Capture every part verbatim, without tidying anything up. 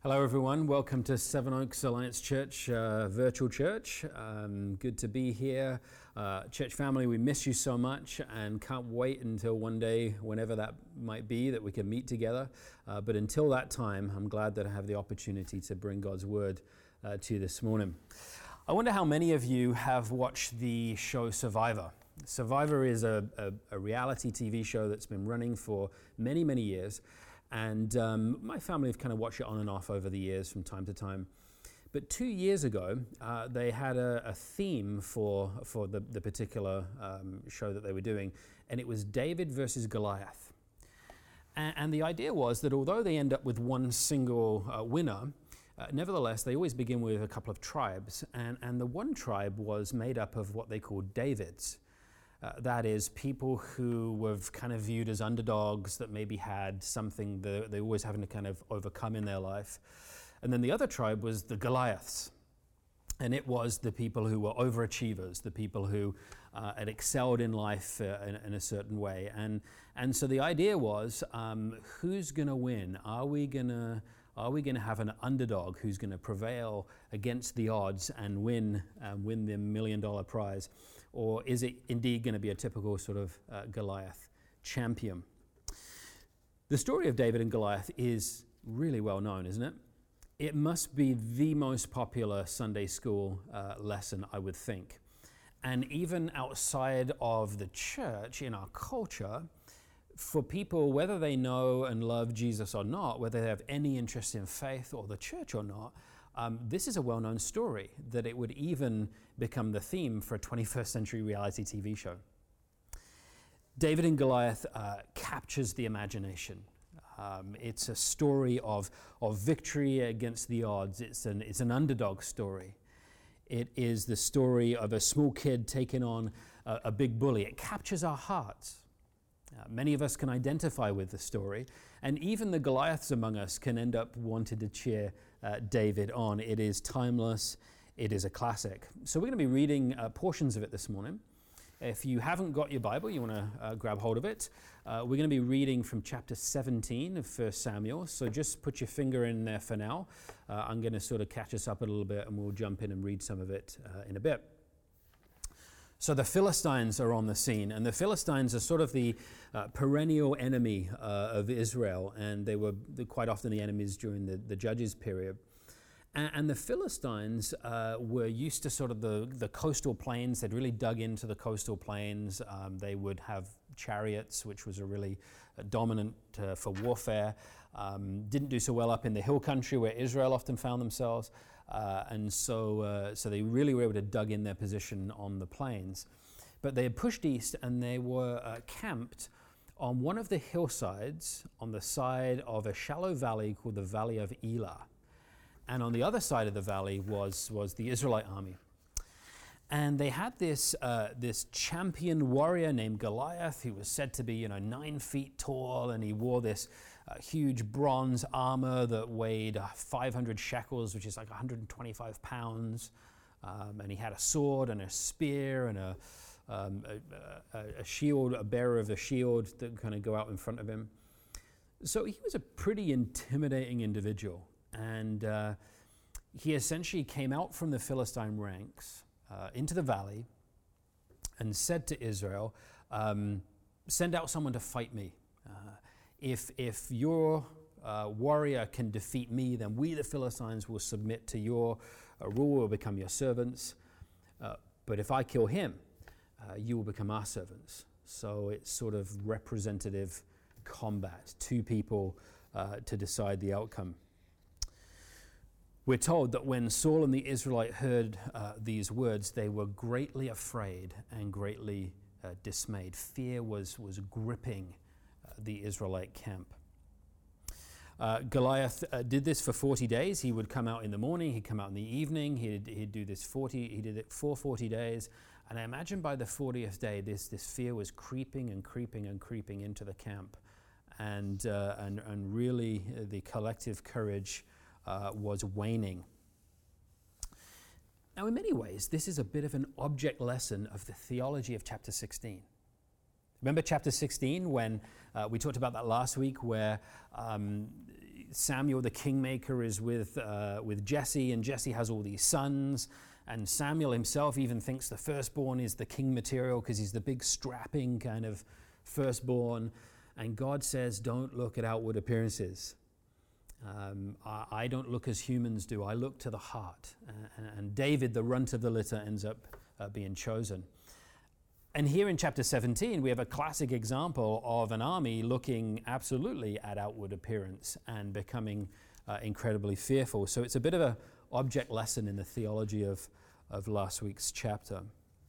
Hello everyone, welcome to Seven Oaks Alliance Church uh, virtual church. Um, good to be here. Uh, church family, we miss you so much and can't wait until one day, whenever that might be, that we can meet together. Uh, but until that time, I'm glad that I have the opportunity to bring God's word uh, to you this morning. I wonder how many of you have watched the show Survivor. Survivor is a, a, a reality T V show that's been running for many, many years. And um, my family have kind of watched it on and off over the years from time to time. But two years ago, uh, they had a, a theme for, for the, the particular um, show that they were doing, and it was David versus Goliath. And, and the idea was that although they end up with one single uh, winner, uh, nevertheless, they always begin with a couple of tribes. And, and the one tribe was made up of what they called Davids. Uh, that is, people who were kind of viewed as underdogs that maybe had something that they always having to kind of overcome in their life. And then the other tribe was the Goliaths. And it was the people who were overachievers, the people who uh, had excelled in life uh, in, in a certain way. And and so the idea was, um, who's going to win? Are we going to are we going to have an underdog who's going to prevail against the odds and win uh, win the million dollar prize, or is it indeed going to be a typical sort of uh, Goliath champion? The story of David and Goliath is really well known, isn't it? It must be the most popular Sunday school uh, lesson, I would think. And even outside of the church, in our culture, for people, whether they know and love Jesus or not, whether they have any interest in faith or the church or not, um, this is a well-known story, that it would even become the theme for a twenty-first century reality T V show. David and Goliath uh, captures the imagination. Um, it's a story of, of victory against the odds. It's an, it's an underdog story. It is the story of a small kid taking on a, a big bully. It captures our hearts. Uh, many of us can identify with the story, and even the Goliaths among us can end up wanting to cheer uh, David on. It is timeless. It is a classic. So we're going to be reading uh, portions of it this morning. If you haven't got your Bible, you want to uh, grab hold of it. Uh, we're going to be reading from chapter seventeen of First Samuel, so just put your finger in there for now. Uh, I'm going to sort of catch us up a little bit, and we'll jump in and read some of it uh, in a bit. So the Philistines are on the scene, and the Philistines are sort of the uh, perennial enemy uh, of Israel, and they were quite often the enemies during the, the Judges period. And the Philistines uh, were used to sort of the, the coastal plains. They'd really dug into the coastal plains. Um, they would have chariots, which was a really uh, dominant uh, for warfare. Um, didn't do so well up in the hill country where Israel often found themselves. Uh, and so, uh, so they really were able to dug in their position on the plains. But they had pushed east, and they were uh, camped on one of the hillsides on the side of a shallow valley called the Valley of Elah. And on the other side of the valley was, was the Israelite army. And they had this uh, this champion warrior named Goliath, who was said to be, you know, nine feet tall, and he wore this uh, huge bronze armor that weighed five hundred shekels, which is like one hundred twenty-five pounds. Um, and he had a sword and a spear and a, um, a, a, a shield, a bearer of a shield that would kind of go out in front of him. So he was a pretty intimidating individual. And uh, he essentially came out from the Philistine ranks uh, into the valley and said to Israel, um, send out someone to fight me. Uh, if, if your uh, warrior can defeat me, then we the Philistines will submit to your uh, rule, will become your servants. Uh, but if I kill him, uh, you will become our servants. So it's sort of representative combat, two people uh, to decide the outcome. We're told that when Saul and the Israelite heard uh, these words, they were greatly afraid and greatly uh, dismayed. Fear was, was gripping uh, the Israelite camp. Uh, Goliath uh, did this for forty days. He would come out in the morning, he'd come out in the evening, he'd, he'd do this forty, he did it for forty days. And I imagine by the fortieth day, this, this fear was creeping and creeping and creeping into the camp. And, uh, and, and really uh, the collective courage Uh, was waning. Now, in many ways, this is a bit of an object lesson of the theology of chapter sixteen. Remember chapter sixteen when uh, we talked about that last week, where um, Samuel, the kingmaker, is with uh, with Jesse, and Jesse has all these sons. And Samuel himself even thinks the firstborn is the king material because he's the big strapping kind of firstborn. And God says, don't look at outward appearances. Um, I, I don't look as humans do. I look to the heart. Uh, and David, the runt of the litter, ends up uh, being chosen. And here in chapter seventeen, we have a classic example of an army looking absolutely at outward appearance and becoming uh, incredibly fearful. So it's a bit of an object lesson in the theology of, of last week's chapter.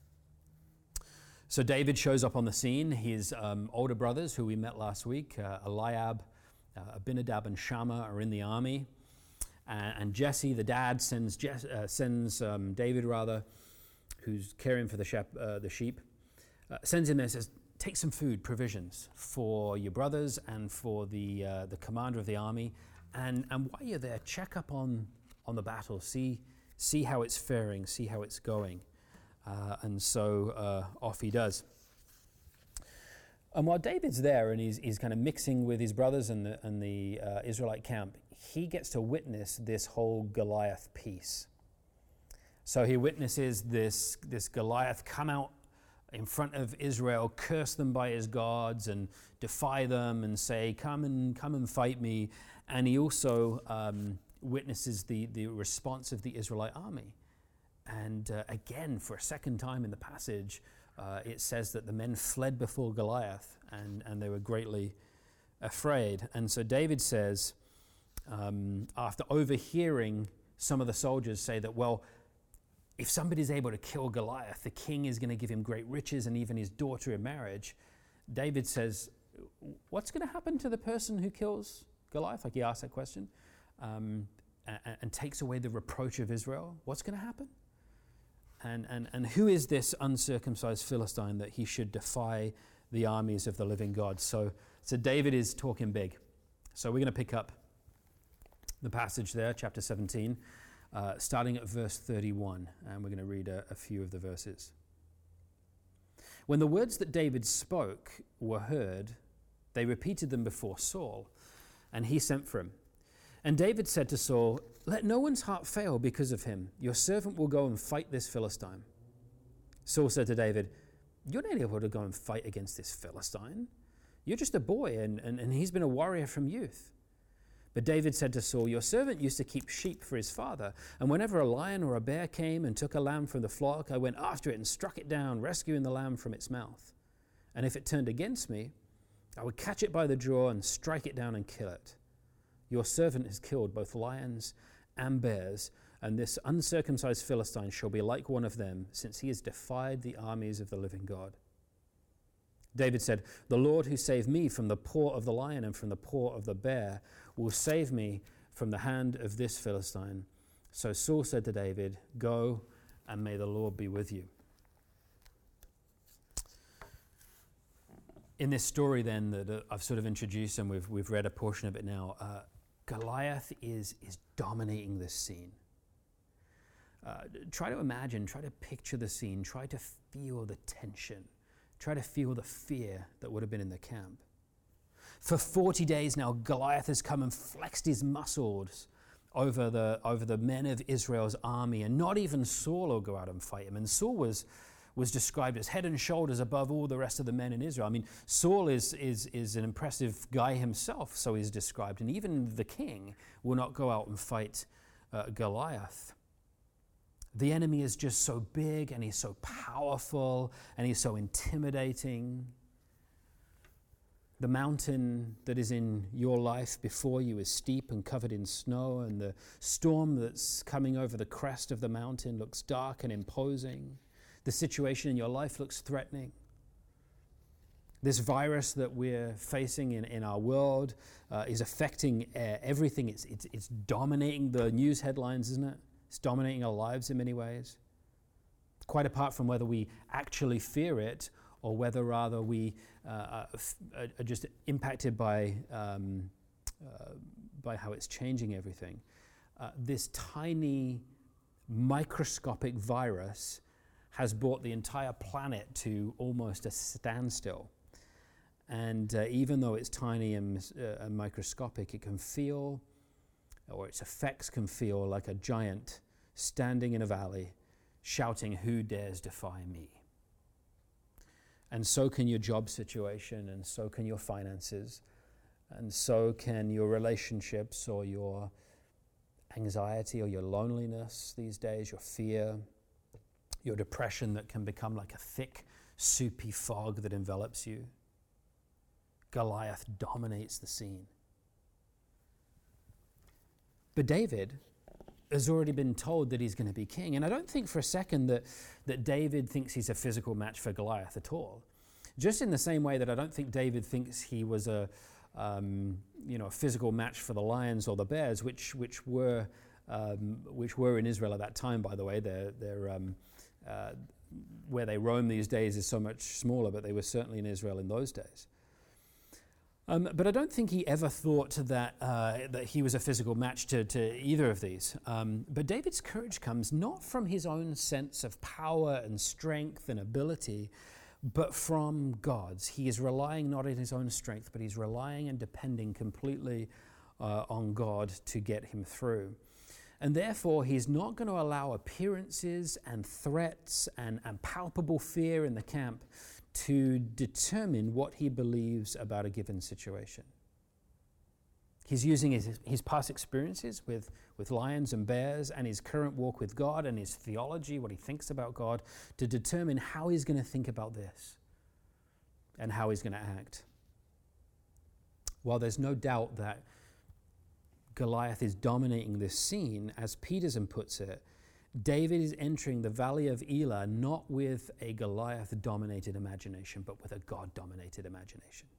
So David shows up on the scene. His um, older brothers, who we met last week, uh, Eliab, uh, Abinadab, and Shammah, are in the army. Uh, and Jesse, the dad, sends Jess, uh, sends um, David, rather, who's caring for the, shep, uh, the sheep, Uh, sends him there and says, take some food, provisions for your brothers and for the uh, the commander of the army. And, and while you're there, check up on, on the battle. See, see how it's faring, see how it's going. Uh, and so uh, off he does. And while David's there and he's, he's kind of mixing with his brothers and the, and the uh, Israelite camp, he gets to witness this whole Goliath piece. So he witnesses this, this Goliath come out in front of Israel, curse them by his gods and defy them and say, come and come and fight me. And he also um, witnesses the, the response of the Israelite army. And uh, again, for a second time in the passage, uh, it says that the men fled before Goliath and, and they were greatly afraid. And so David says, um, after overhearing some of the soldiers say that, well, if somebody's able to kill Goliath, the king is going to give him great riches and even his daughter in marriage. David says, what's going to happen to the person who kills Goliath? Like he asked that question, um, and, and takes away the reproach of Israel. What's going to happen? And, and, and who is this uncircumcised Philistine that he should defy the armies of the living God? So, so David is talking big. So we're going to pick up the passage there, chapter seventeen. Uh, starting at verse thirty-one, and we're going to read a, a few of the verses. When the words that David spoke were heard, they repeated them before Saul, and he sent for him. And David said to Saul, let no one's heart fail because of him. Your servant will go and fight this Philistine. Saul said to David, you're not able to go and fight against this Philistine. You're just a boy, and, and, and he's been a warrior from youth. But David said to Saul, your servant used to keep sheep for his father, and whenever a lion or a bear came and took a lamb from the flock, I went after it and struck it down, rescuing the lamb from its mouth. And if it turned against me, I would catch it by the jaw and strike it down and kill it. Your servant has killed both lions and bears, and this uncircumcised Philistine shall be like one of them, since he has defied the armies of the living God. David said, the Lord who saved me from the paw of the lion and from the paw of the bear will save me from the hand of this Philistine. So Saul said to David, go, and may the Lord be with you. In this story then that uh, I've sort of introduced, and we've, we've read a portion of it now, uh, Goliath is, is dominating this scene. Uh, try to imagine, try to picture the scene, try to feel the tension. Try to feel the fear that would have been in the camp. For forty days now, Goliath has come and flexed his muscles over the over the men of Israel's army, and not even Saul will go out and fight him. And Saul was was described as head and shoulders above all the rest of the men in Israel. I mean, Saul is is is an impressive guy himself, so he's described, and even the king will not go out and fight uh, Goliath. The enemy is just so big, and he's so powerful, and he's so intimidating. The mountain that is in your life before you is steep and covered in snow, and the storm that's coming over the crest of the mountain looks dark and imposing. The situation in your life looks threatening. This virus that we're facing in, in our world uh, is affecting uh, everything. It's, it's, it's dominating the news headlines, isn't it? It's dominating our lives in many ways. Quite apart from whether we actually fear it or whether rather we uh, are, are just impacted by, um, uh, by how it's changing everything. Uh, this tiny microscopic virus has brought the entire planet to almost a standstill. And uh, even though it's tiny and, uh, and microscopic, it can feel, or its effects can feel like a giant standing in a valley, shouting, "Who dares defy me?" And so can your job situation, and so can your finances, and so can your relationships, or your anxiety, or your loneliness these days, your fear, your depression that can become like a thick, soupy fog that envelops you. Goliath dominates the scene. But David has already been told that he's going to be king. And I don't think for a second that, that David thinks he's a physical match for Goliath at all. Just in the same way that I don't think David thinks he was a, um, you know, a physical match for the lions or the bears, which which were um, which were in Israel at that time. By the way, they're they're um, uh, where they roam these days is so much smaller, but they were certainly in Israel in those days. Um, but I don't think he ever thought that uh, that he was a physical match to, to either of these. Um, but David's courage comes not from his own sense of power and strength and ability, but from God's. He is relying not on his own strength, but he's relying and depending completely uh, on God to get him through. And therefore, he's not going to allow appearances and threats and, and palpable fear in the camp to determine what he believes about a given situation. He's using his, his past experiences with, with lions and bears and his current walk with God and his theology, what he thinks about God, to determine how he's going to think about this and how he's going to act. While there's no doubt that Goliath is dominating this scene, as Peterson puts it, David is entering the valley of Elah not with a Goliath-dominated imagination, but with a God-dominated imagination.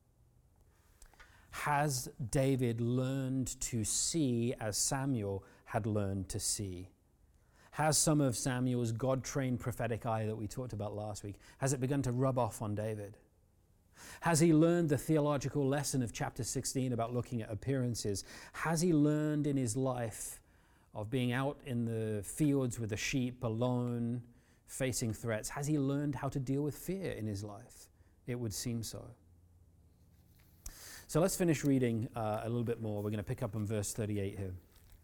Has David learned to see as Samuel had learned to see? Has some of Samuel's God-trained prophetic eye that we talked about last week, has it begun to rub off on David? Has he learned the theological lesson of chapter sixteen about looking at appearances? Has he learned in his life of being out in the fields with the sheep alone, facing threats? Has he learned how to deal with fear in his life? It would seem so. So let's finish reading uh, a little bit more. We're going to pick up on verse thirty-eight here.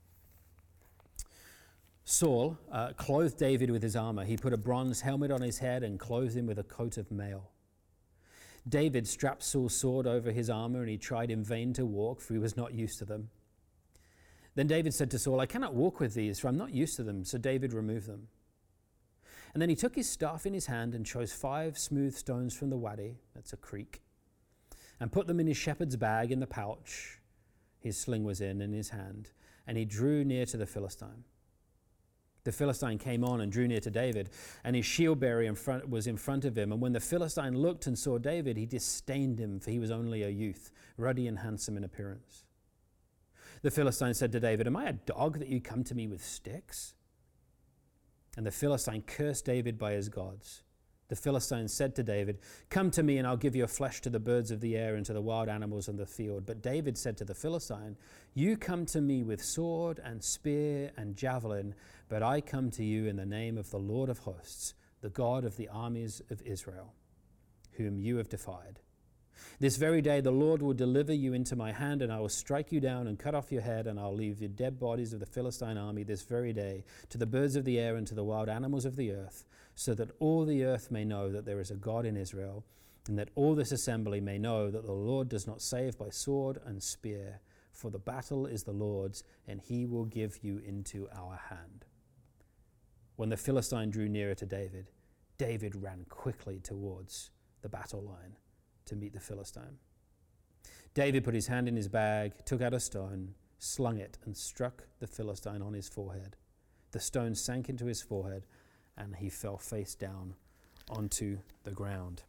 Saul uh, clothed David with his armor. He put a bronze helmet on his head and clothed him with a coat of mail. David strapped Saul's sword over his armor, and he tried in vain to walk, for he was not used to them. Then David said to Saul, "I cannot walk with these, for I'm not used to them." So David removed them. And then he took his staff in his hand and chose five smooth stones from the wadi, that's a creek, and put them in his shepherd's bag in the pouch his sling was in, in his hand, and he drew near to the Philistine. The Philistine came on and drew near to David, and his shield bearer in front, was in front of him. And when the Philistine looked and saw David, he disdained him, for he was only a youth, ruddy and handsome in appearance. The Philistine said to David, "Am I a dog that you come to me with sticks?" And the Philistine cursed David by his gods. The Philistine said to David, "Come to me, and I'll give your flesh to the birds of the air and to the wild animals in the field." But David said to the Philistine, "You come to me with sword and spear and javelin, but I come to you in the name of the Lord of hosts, the God of the armies of Israel, whom you have defied. This very day the Lord will deliver you into my hand, and I will strike you down and cut off your head, and I'll leave your dead bodies of the Philistine army this very day to the birds of the air and to the wild animals of the earth, so that all the earth may know that there is a God in Israel, and that all this assembly may know that the Lord does not save by sword and spear, for the battle is the Lord's, and he will give you into our hand." When the Philistine drew nearer to David, David ran quickly towards the battle line to meet the Philistine. David put his hand in his bag, took out a stone, slung it, and struck the Philistine on his forehead. The stone sank into his forehead, and he fell face down onto the ground.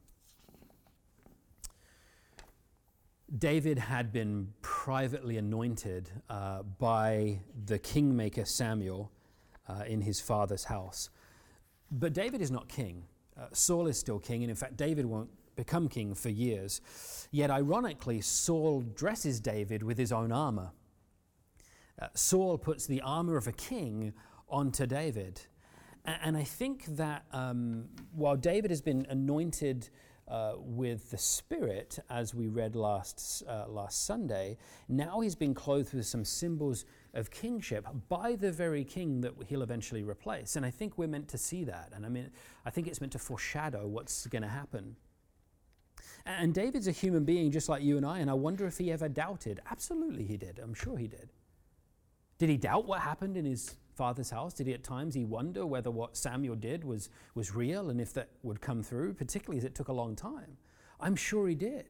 David had been privately anointed uh, by the kingmaker Samuel uh, in his father's house. But David is not king. Uh, Saul is still king, and in fact, David won't become king for years. Yet ironically, Saul dresses David with his own armor. Uh, Saul puts the armor of a king onto David. And, and I think that um, while David has been anointed uh, with the Spirit, as we read last uh, last Sunday. Now he's been clothed with some symbols of kingship by the very king that he'll eventually replace. And I think we're meant to see that. And I mean, I think it's meant to foreshadow what's going to happen. And David's a human being just like you and I, and I wonder if he ever doubted. Absolutely he did. I'm sure he did. Did he doubt what happened in his father's house? Did he at times he wonder whether what Samuel did was, was real and if that would come through, particularly as it took a long time? I'm sure he did.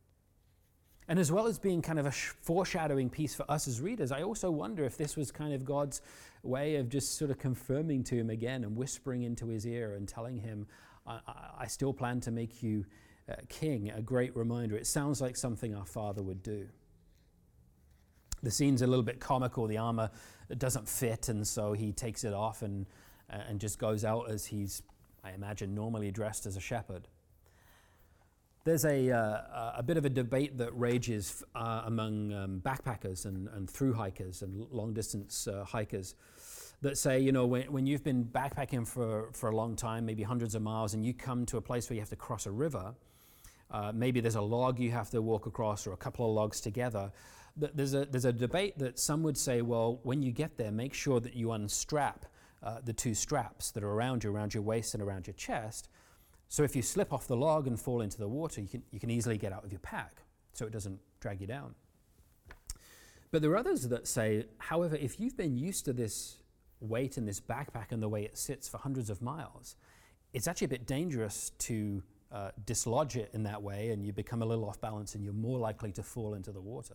And as well as being kind of a foreshadowing piece for us as readers, I also wonder if this was kind of God's way of just sort of confirming to him again and whispering into his ear and telling him, I, I, I still plan to make you uh, king, a great reminder. It sounds like something our Father would do. The scene's a little bit comical. The armor doesn't fit, and so he takes it off and uh, and just goes out as he's, I imagine, normally dressed as a shepherd. There's a uh, a bit of a debate that rages uh, among um, backpackers and, and through hikers and long distance uh, hikers that say, you know, when, when you've been backpacking for, for a long time, maybe hundreds of miles, and you come to a place where you have to cross a river, uh, maybe there's a log you have to walk across or a couple of logs together. There's a, there's a debate that some would say, well, when you get there, make sure that you unstrap uh, the two straps that are around you, around your waist and around your chest. So if you slip off the log and fall into the water, you can, you can easily get out of your pack so it doesn't drag you down. But there are others that say, however, if you've been used to this weight in this backpack and the way it sits for hundreds of miles, it's actually a bit dangerous to uh, dislodge it in that way, and you become a little off balance and you're more likely to fall into the water.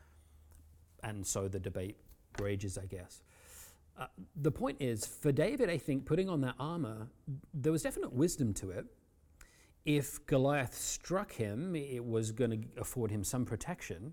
And so the debate rages, I guess. Uh, the point is, for David, I think, putting on that armor, there was definite wisdom to it. If Goliath struck him, it was going to afford him some protection.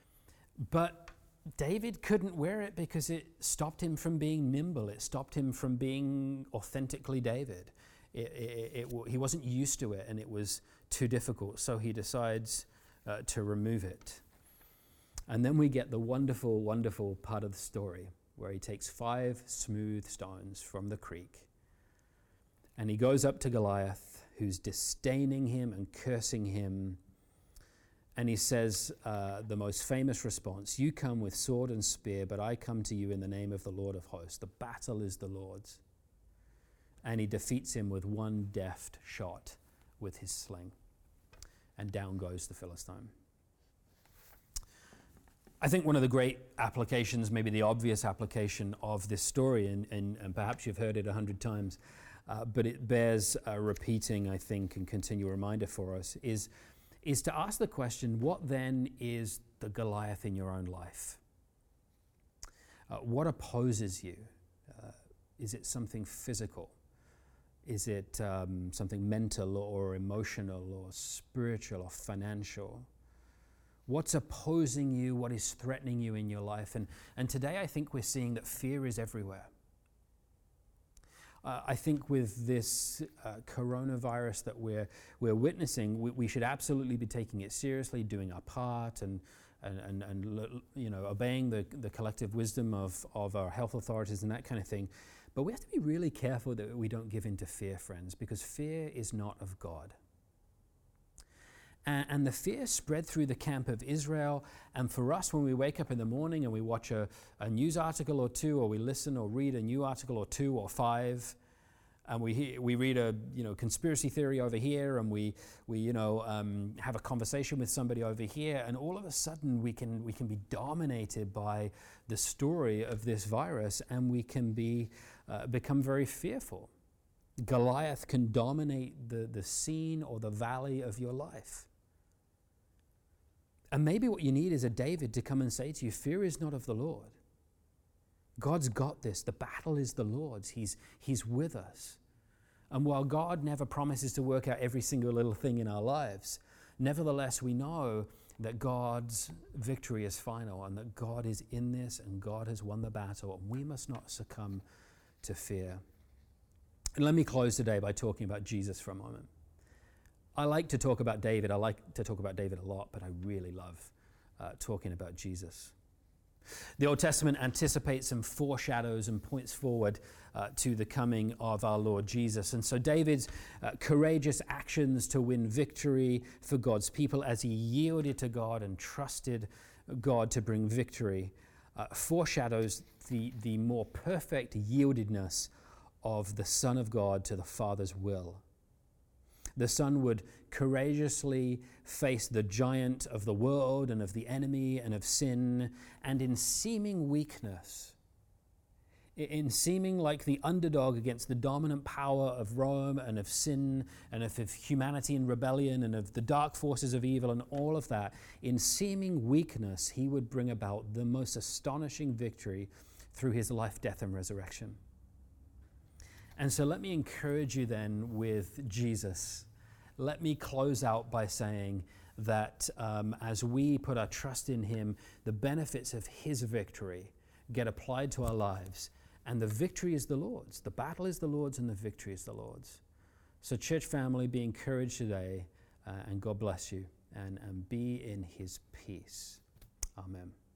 But David couldn't wear it because it stopped him from being nimble. It stopped him from being authentically David. It, it, it, it, he wasn't used to it, and it was too difficult. So he decides uh, to remove it. And then we get the wonderful, wonderful part of the story where he takes five smooth stones from the creek and he goes up to Goliath, who's disdaining him and cursing him. And he says uh, the most famous response, "You come with sword and spear, but I come to you in the name of the Lord of hosts. The battle is the Lord's." And he defeats him with one deft shot with his sling. And down goes the Philistine. I think one of the great applications, maybe the obvious application of this story, and, and, and perhaps you've heard it a hundred times, uh, but it bears uh, repeating, I think, and continual reminder for us, is, is to ask the question, what then is the Goliath in your own life? Uh, what opposes you? Uh, is it something physical? Is it um, something mental or emotional or spiritual or financial? What's opposing you? What is threatening you in your life? And, and today I think we're seeing that fear is everywhere. Uh, I think with this uh, coronavirus that we're, we're witnessing, we, we should absolutely be taking it seriously, doing our part and, and, and, and you know, obeying the, the collective wisdom of, of our health authorities and that kind of thing. But we have to be really careful that we don't give in to fear, friends, because fear is not of God. And the fear spread through the camp of Israel. And for us, when we wake up in the morning and we watch a, a news article or two, or we listen or read a new article or two or five, and we hear, we read a you know conspiracy theory over here, and we we you know um, have a conversation with somebody over here, and all of a sudden we can we can be dominated by the story of this virus, and we can be uh, become very fearful. Goliath can dominate the the scene or the valley of your life. And maybe what you need is a David to come and say to you, fear is not of the Lord. God's got this. The battle is the Lord's. He's, he's with us. And while God never promises to work out every single little thing in our lives, nevertheless, we know that God's victory is final and that God is in this and God has won the battle, and we must not succumb to fear. And let me close today by talking about Jesus for a moment. I like to talk about David. I like to talk about David a lot, but I really love uh, talking about Jesus. The Old Testament anticipates and foreshadows and points forward uh, to the coming of our Lord Jesus. And so David's uh, courageous actions to win victory for God's people as he yielded to God and trusted God to bring victory uh, foreshadows the, the more perfect yieldedness of the Son of God to the Father's will. The Son would courageously face the giant of the world and of the enemy and of sin, and in seeming weakness, in seeming like the underdog against the dominant power of Rome and of sin and of, of humanity and rebellion and of the dark forces of evil and all of that, in seeming weakness, he would bring about the most astonishing victory through his life, death, and resurrection. And so let me encourage you then with Jesus. Let me close out by saying that um, as we put our trust in him, the benefits of his victory get applied to our lives. And the victory is the Lord's. The battle is the Lord's and the victory is the Lord's. So church family, be encouraged today uh, and God bless you and, and be in his peace. Amen.